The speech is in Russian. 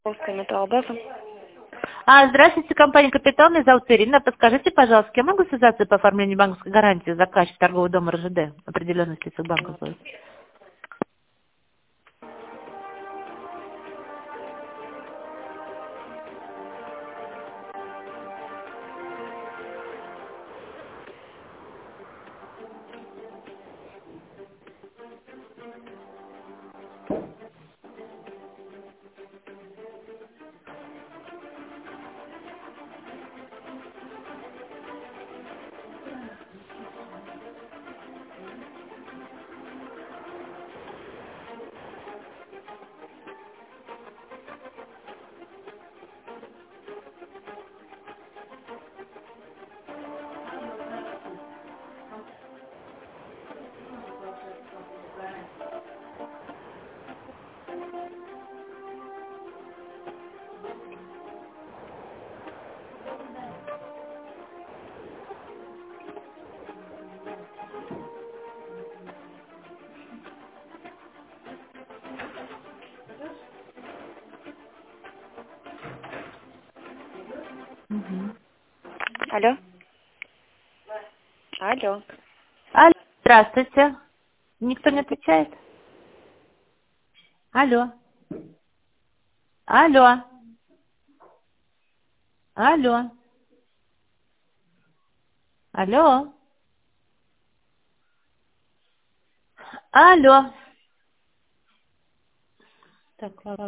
Русская металлобаза. Здравствуйте, компания «Капитал». Меня зовут Ирина. Подскажите, пожалуйста, я могу связаться по оформлению банковской гарантии заказчик торгового дома РЖД? Определенный список банков будет. Мгм. Алло. Алло. Алло, здравствуйте. Никто не отвечает? Алло. Алло. Алло. Алло. Алло. Так, ладно.